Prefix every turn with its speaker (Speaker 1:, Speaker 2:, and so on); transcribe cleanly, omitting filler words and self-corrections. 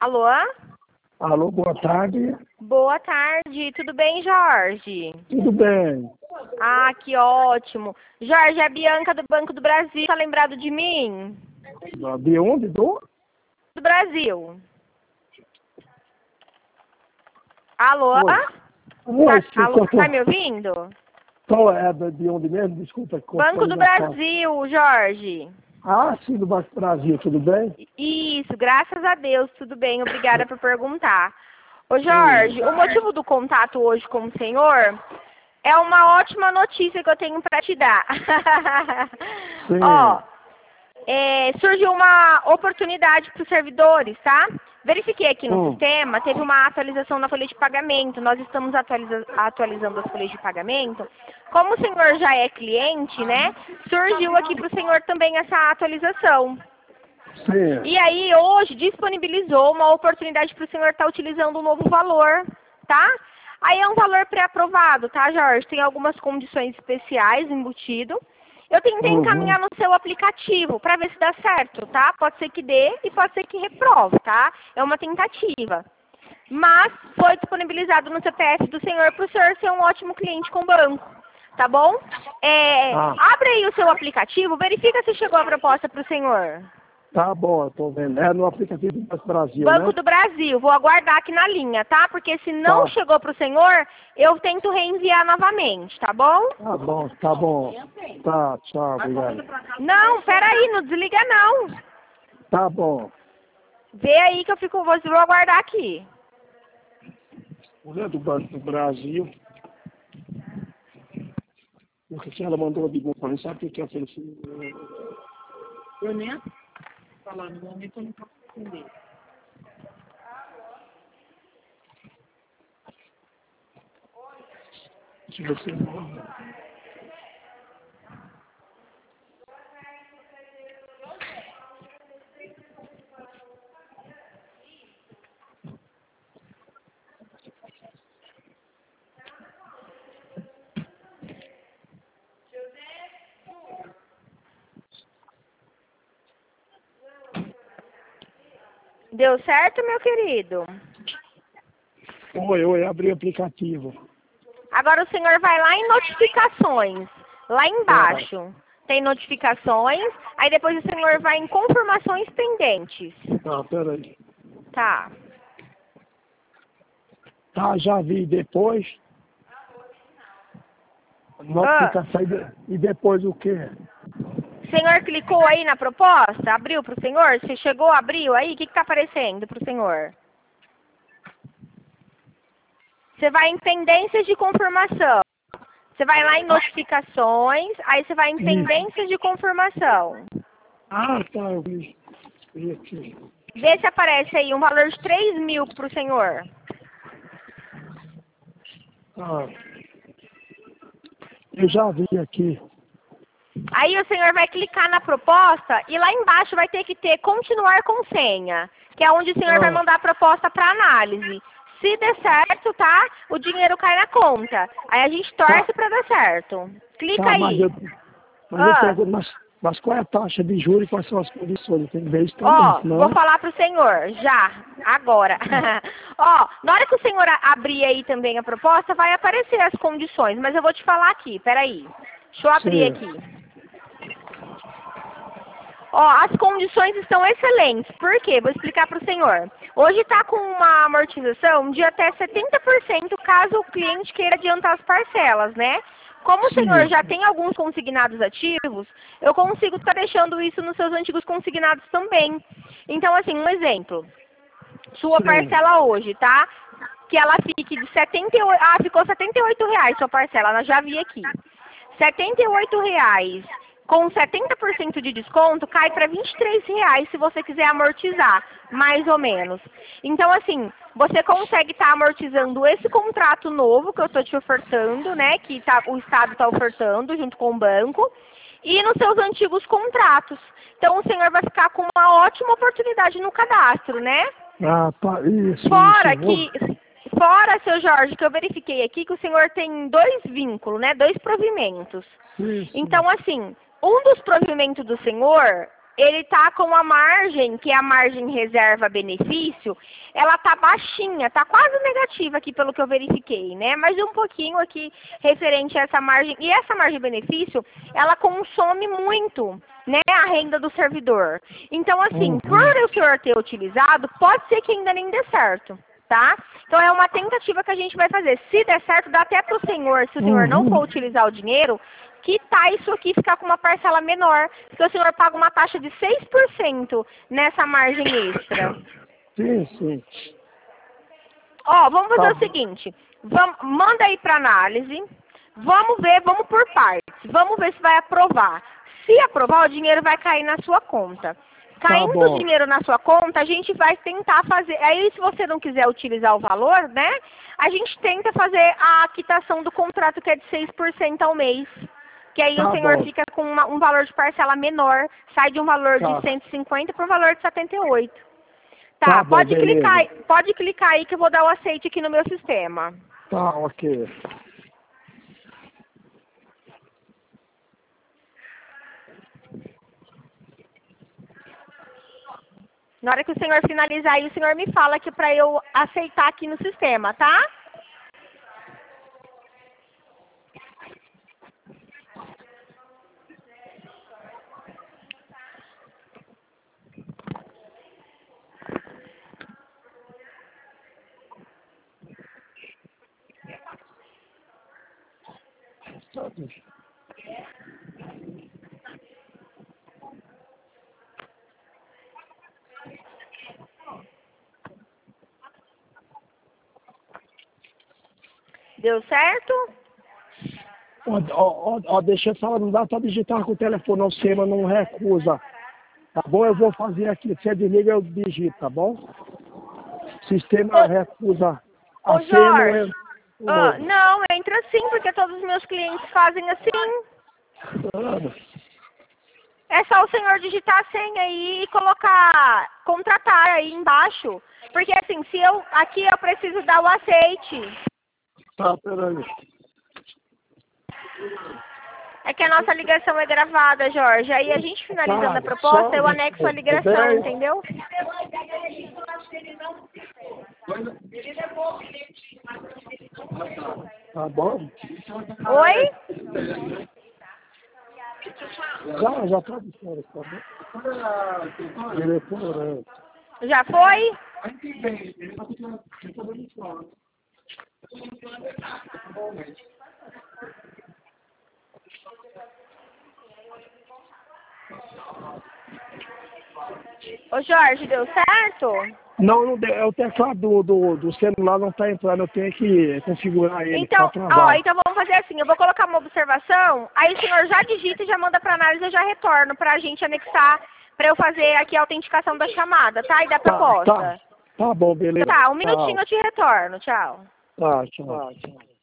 Speaker 1: Alô?
Speaker 2: Alô, boa tarde.
Speaker 1: Boa tarde, tudo bem, Jorge?
Speaker 2: Tudo bem.
Speaker 1: Ah, que ótimo. Jorge, é a Bianca do Banco do Brasil, tá lembrado de mim?
Speaker 2: De onde? Do
Speaker 1: Brasil. Alô?
Speaker 2: Oi, sim,
Speaker 1: Alô, tá me ouvindo?
Speaker 2: qual é de onde mesmo? Desculpa.
Speaker 1: Banco do Brasil, Jorge.
Speaker 2: Ah, sim, do Banco do Brasil, tudo bem?
Speaker 1: Isso, graças a Deus, tudo bem, obrigada por perguntar. Ô Jorge, o motivo do contato hoje com o senhor é uma ótima notícia que eu tenho para te dar.
Speaker 2: Sim.
Speaker 1: Ó, surgiu uma oportunidade para os servidores, tá? Verifiquei aqui no sistema, teve uma atualização na folha de pagamento, nós estamos atualizando as folhas de pagamento. Como o senhor já é cliente, né, surgiu aqui para o senhor também essa atualização.
Speaker 2: Sim.
Speaker 1: E aí, hoje, disponibilizou uma oportunidade para o senhor estar utilizando um novo valor, tá? Aí é um valor pré-aprovado, tá, Jorge? Tem algumas condições especiais embutido. Eu tentei encaminhar no seu aplicativo para ver se dá certo, tá? Pode ser que dê e pode ser que reprove, tá? É uma tentativa. Mas foi disponibilizado no CPF do senhor para o senhor ser um ótimo cliente com o banco, tá bom? Abre aí o seu aplicativo, verifica se chegou a proposta para o senhor.
Speaker 2: Tá bom, eu tô vendo. É no aplicativo do Banco do Brasil,
Speaker 1: Banco
Speaker 2: né?
Speaker 1: do Brasil, vou aguardar aqui na linha, tá? Porque se não chegou pro senhor, eu tento reenviar novamente, tá bom?
Speaker 2: Tá bom, tá bom. Tá, tchau, obrigado.
Speaker 1: Não, peraí, não desliga não.
Speaker 2: Tá bom.
Speaker 1: Vê aí que vou aguardar aqui.
Speaker 2: Mulher do Banco do Brasil. Porque ela mandou de bom para mim, sabe o que é aquele filho?
Speaker 3: Eu nem falar no momento, eu não posso entender.
Speaker 2: Se você não...
Speaker 1: Deu certo, meu querido?
Speaker 2: Oi, abri o aplicativo.
Speaker 1: Agora o senhor vai lá em notificações, lá embaixo. Tem notificações, aí depois o senhor vai em confirmações pendentes.
Speaker 2: Tá, peraí.
Speaker 1: Tá.
Speaker 2: Tá, já vi depois. Notificação e depois o quê?
Speaker 1: O senhor clicou aí na proposta? Abriu para o senhor? Você chegou, abriu aí? O que está aparecendo para o senhor? Você vai em pendências de confirmação. Você vai lá em notificações, aí você vai em pendências de confirmação.
Speaker 2: Ah, tá, eu vi. Vi aqui.
Speaker 1: Vê se aparece aí um valor de 3.000 para o senhor.
Speaker 2: Ah, eu já vi aqui.
Speaker 1: Aí o senhor vai clicar na proposta e lá embaixo vai ter que ter continuar com senha, que é onde o senhor vai mandar a proposta para análise. Se der certo, tá? O dinheiro cai na conta. Aí a gente torce para dar certo. Clica aí.
Speaker 2: Eu pergunto, mas qual é a taxa de juros e quais são as condições? Tem que ver isso também,
Speaker 1: Ó,
Speaker 2: senão...
Speaker 1: vou falar pro senhor, já, agora. Ó, na hora que o senhor abrir aí também a proposta, vai aparecer as condições, mas eu vou te falar aqui, peraí. Deixa eu abrir aqui. Ó, as condições estão excelentes. Por quê? Vou explicar para o senhor. Hoje está com uma amortização de até 70% caso o cliente queira adiantar as parcelas, né? Como o senhor já tem alguns consignados ativos, eu consigo estar deixando isso nos seus antigos consignados também. Então, assim, um exemplo. Sua parcela hoje, tá? Que ela fique de 78... Ah, ficou R$78 sua parcela, ela já vi aqui. R$78 com 70% de desconto cai para R$23 se você quiser amortizar, mais ou menos. Então, assim, você consegue estar amortizando esse contrato novo que eu estou te ofertando, né? Que o Estado está ofertando junto com o banco, e nos seus antigos contratos. Então, o senhor vai ficar com uma ótima oportunidade no cadastro, né?
Speaker 2: Ah, tá, isso.
Speaker 1: Fora, seu Jorge, que eu verifiquei aqui que o senhor tem 2 vínculos, né? 2 provimentos.
Speaker 2: Isso.
Speaker 1: Então, assim, um dos provimentos do senhor ele tá com a margem, que é a margem reserva benefício, ela tá baixinha, tá quase negativa aqui pelo que eu verifiquei, né? Mas um pouquinho aqui referente a essa margem. E essa margem benefício, ela consome muito, né, a renda do servidor. Então, assim, por o senhor ter utilizado, pode ser que ainda nem dê certo, tá? Então, é uma tentativa que a gente vai fazer. Se der certo, dá até pro senhor, se o senhor não for utilizar o dinheiro, quitar isso aqui e ficar com uma parcela menor, porque o senhor paga uma taxa de 6% nessa margem extra.
Speaker 2: Sim, sim.
Speaker 1: Ó, vamos fazer o seguinte, manda aí para análise, vamos ver, vamos por partes, vamos ver se vai aprovar. Se aprovar, o dinheiro vai cair na sua conta. Caindo o dinheiro na sua conta, a gente vai tentar fazer, aí se você não quiser utilizar o valor, né, a gente tenta fazer a quitação do contrato que é de 6% ao mês. Que aí o senhor fica com um valor de parcela menor, sai de um valor de 150 para um valor de 78. Tá, pode clicar aí que eu vou dar o aceite aqui no meu sistema.
Speaker 2: Tá, ok.
Speaker 1: Na hora que o senhor finalizar aí, o senhor me fala aqui para eu aceitar aqui no sistema, tá? Deu certo?
Speaker 2: Deixa eu falar, não dá pra digitar com o telefone, o SEMA não recusa. Tá bom? Eu vou fazer aqui. Se desliga, eu digito, tá bom? Sistema recusa.
Speaker 1: Ô, Jorge, não, entra sim, porque todos os meus clientes fazem assim. É só o senhor digitar a senha aí e colocar, contratar aí embaixo. Porque assim, aqui eu preciso dar o aceite.
Speaker 2: Tá, peraí.
Speaker 1: É que a nossa ligação é gravada, Jorge. Aí a gente finalizando a proposta, eu anexo a ligação, entendeu?
Speaker 2: Tá bom?
Speaker 1: Oi?
Speaker 2: Já tá de fora, tá bom? Diretor,
Speaker 1: Já foi? Ô Jorge, deu certo?
Speaker 2: Não deu. É o teclado do celular não tá entrando, eu tenho que configurar ele.
Speaker 1: Então, então vamos fazer assim, eu vou colocar uma observação, aí o senhor já digita e já manda para análise, eu já retorno pra gente anexar, pra eu fazer aqui a autenticação da chamada, tá? E da proposta.
Speaker 2: Tá bom, beleza.
Speaker 1: Tá, um minutinho eu te retorno, tchau.
Speaker 2: Tá, tchau.